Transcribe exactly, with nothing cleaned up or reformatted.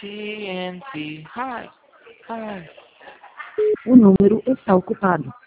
T N T. Hi. Hi. O número está ocupado.